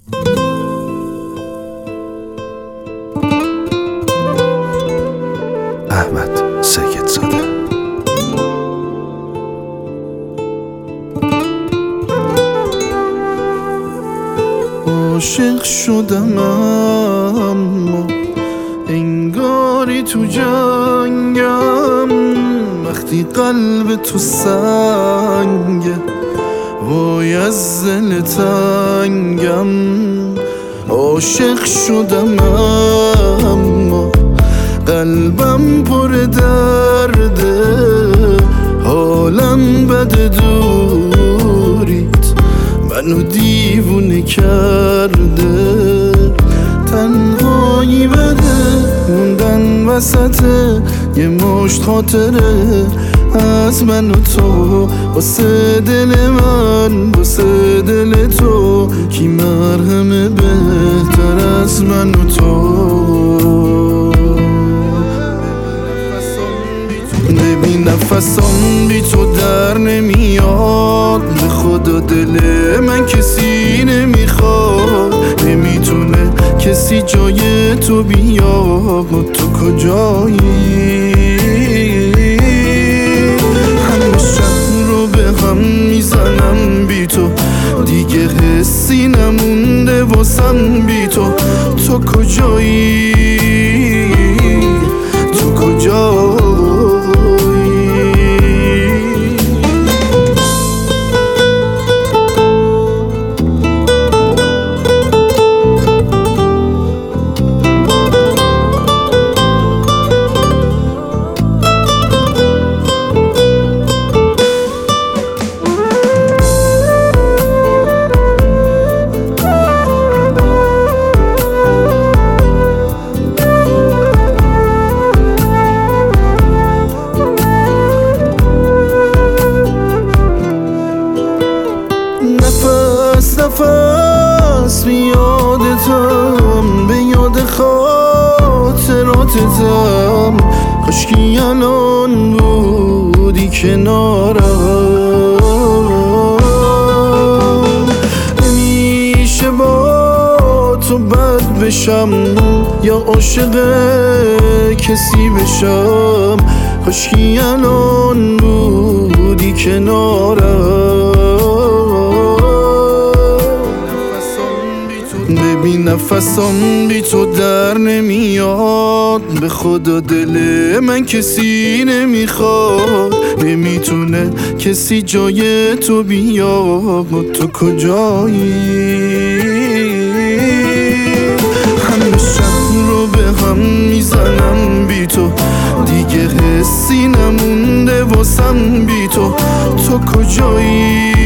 احمد سیدزاده. عاشق شدم اما انگاری تو جنگم، وقتی قلب تو سنگه وای از دل تنگم. عاشق شدم اما قلبم پر درده، حالم بد دوریت منو دیوونه کرده. تنهایی بده موندن وسط یه مشت خاطره از من و تو، واسه دل من واسه دل تو کی مرهمه بهتر از من و تو. ببین نفسم بی تو در نمیاد، به خدا دل من کسی نمیخواد، نمیتونه کسی جای تو بیاد. تو کجایی؟ همه شب رو به هم میزنم بی تو، دیگه حسی نمونده واسم بی تو. تو کجایی؟ تو کجایی؟ نفس به یادتم، به یاد خاطراتتم، کاشکی الان بودی کنارم. نمیشه با تو بد بشم یا عاشق کسی بشم، کاشکی الان بودی کنارم. ببین نفسم بی تو در نمیاد، به خدا دل من کسی نمیخواد، نمیتونه کسی جای تو بیاد. تو کجایی؟ همه شب رو به هم میزنم بی تو، دیگه حسی نمونده واسم بی تو. تو کجایی؟